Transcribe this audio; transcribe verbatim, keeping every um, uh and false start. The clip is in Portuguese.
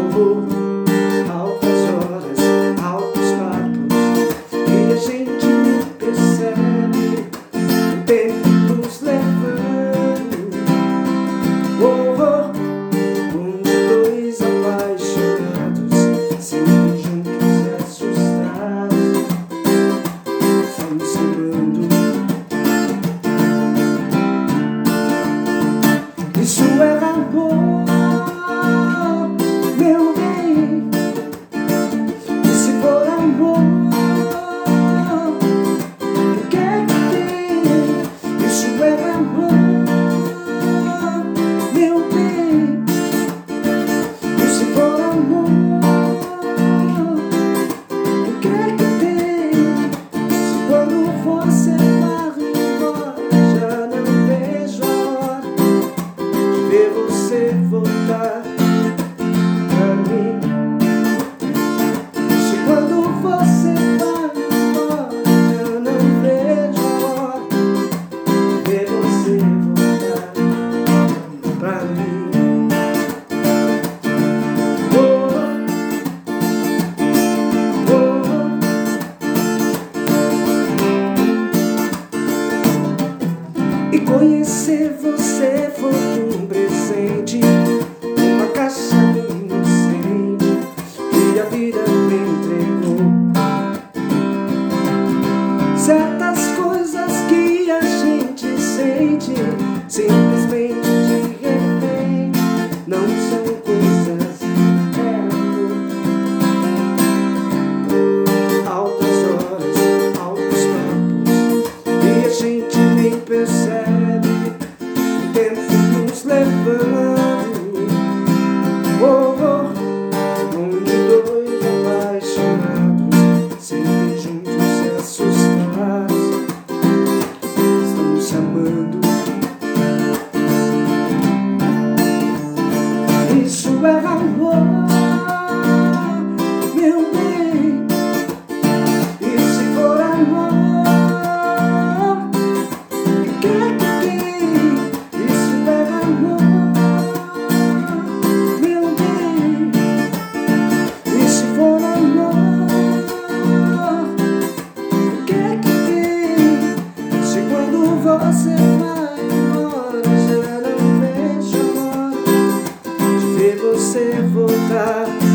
Oh, altas horas, altos papos, e a gente nem percebe o tempo nos levando. Oh, oh, um de dois apaixonados, sempre juntos e assustados, estamos amando. Isso é amor, meu bem. E se for amor, o que é que tem? Isso é amor, meu bem. E se for amor, o que é que tem? Se quando você vai embora, já não vejo a hora de ver você voltar pra mim. Se quando você vai embora, eu não vejo a hora de ver você voltar pra mim. Oh, oh. E conhecer você foi um presente, uma caixa inocente que a vida me entregou. Certas coisas que a gente sente simplesmente de repente não são coisas, é amor. Altas horas, altos papos, e a gente nem percebe o tempo nos levando. Oh, oh, um de dois apaixonados, sempre juntos e assustados, estamos se amando. Isso é amor, meu bem. E se for amor, o que é que tem? Isso é amor, meu bem. E se for amor, o que é que tem? Se quando você vai embora, já não vejo a hora de ver você voltar.